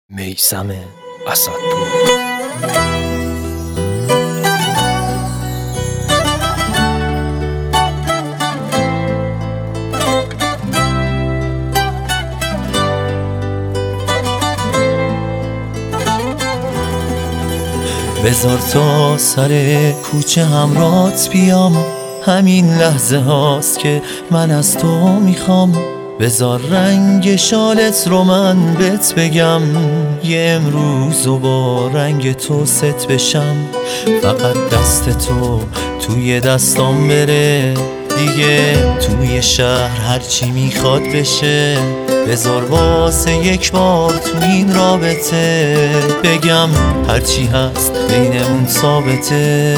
میثم اسدپور. بذار تا سر کوچه همرات بیام، همین لحظه هاست که من از تو میخوام. بذار رنگ شالت رو من بهت بگم، یه امروزو با رنگ تو ست بشم. فقط دست تو توی دستام بره، دیگه توی شهر هرچی میخواد بشه. بذار واسه یک بار تو این رابطه بگم، هرچی هست بینمون ثابته.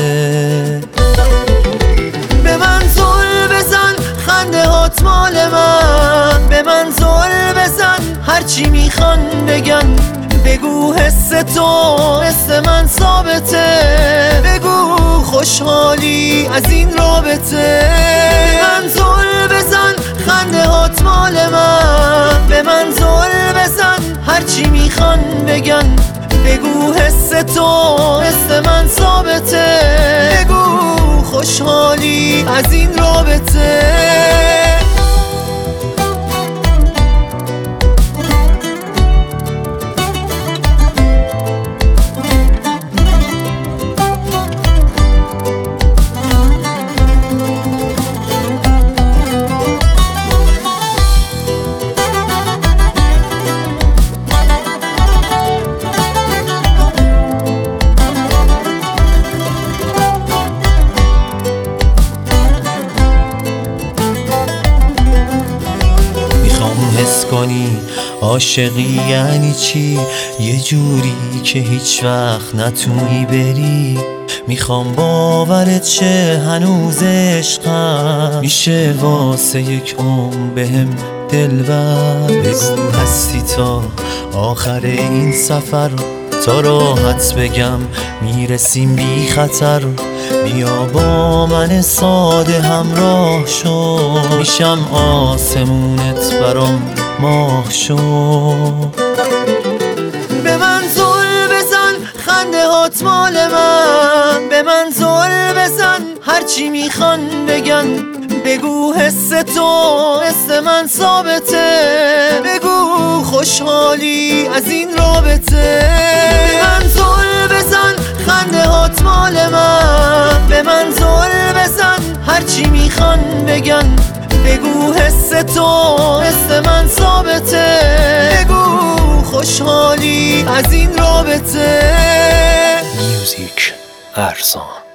به من زل بزن، خنده هات مال من. به من زل بزن، هرچی میخوان بگن. بگو حس تو مثل من ثابته، بگو خوشحالی از این رابطه. به من زل بزن، خنده هات مال من. به من زل بزن، هرچی میخوان بگن. بگو حس تو مثل من ثابته، بگو خوشحالی از این رابطه. حس کنی عاشقی یعنی چی، یه جوری که هیچ وقت نتونی بری. میخوام باورت شه هنوز عشقم، میشه واسه یک عمر بهم دلبر. بگو هستی تا آخر این سفر، تا راحت بگم میرسیم بی خطر. بیا با من ساده همراه شو، میشم آسمونت برام ماه شو. به من زل بزن، خنده هات مال من. به من زل بزن، هرچی میخوان بگن. بگو حس تو مثل من ثابته، بگو خوشحالی از این رابطه. به من زل بزن، خنده هات مال من. به من زل بزن، هرچی میخوان بگن. بگو حس تو مثل من ثابته، بگو خوشحالی از این رابطه. میوزیک ارسان.